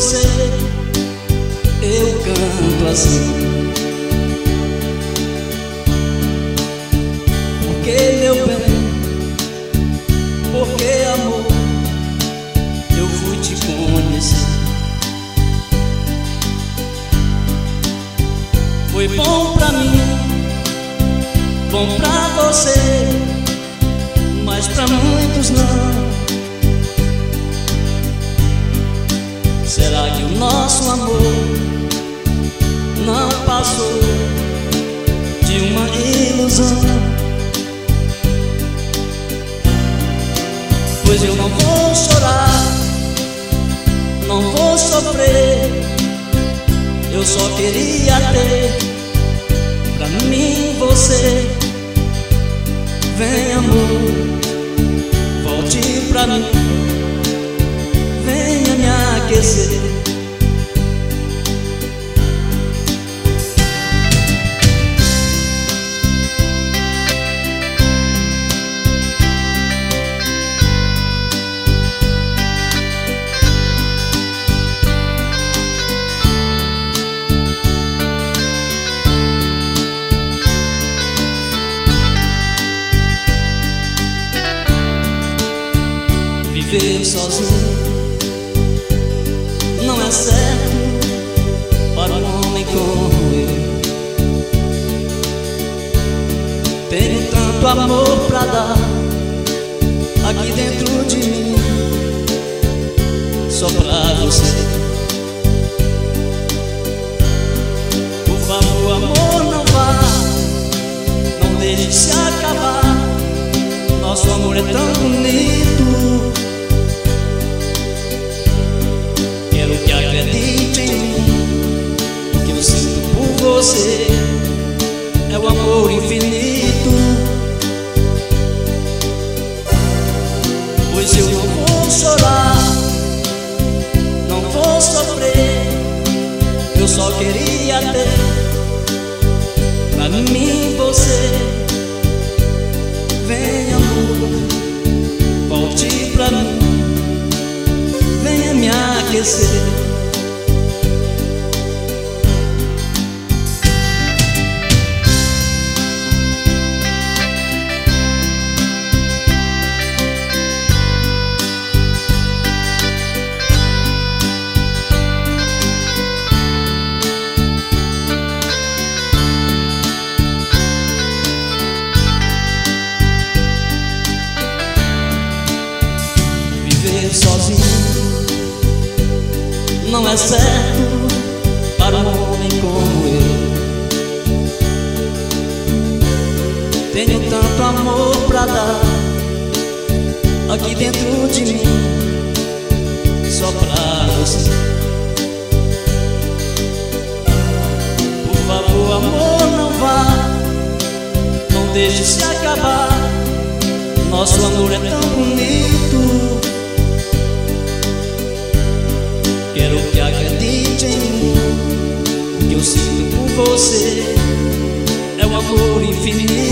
você eu canto assim. Porque meu bem, porque amor, eu fui te conhecer. Foi bom pra mim, bom pra você, mas pra muitos não. Será que o nosso amor não passou de uma ilusão? Pois eu não vou chorar, não vou sofrer. Eu só queria ter pra mim você. Vem amor, volte pra mim, venha me aquecer. Viver sozinho não é certo para um homem como eu. Tenho tanto amor pra dar aqui dentro de mim, só pra você. Por favor, amor, não vá, não deixe se acabar. Nosso amor é tão bonito. Quero que acredite em mim. O que eu sinto por você é o amor infinito. Pois eu não vou chorar, não vou sofrer. Eu só queria ter pra mim você. Vem amor, volte pra mim, venha me aquecer. Viver sozinho não é certo para um homem como eu. Tenho tanto amor pra dar aqui dentro de mim, só pra você. Por favor, amor, não vá, não deixe se acabar. Nosso amor é tão bonito. Quero que acredite em mim. O que eu sinto por você é o amor infinito.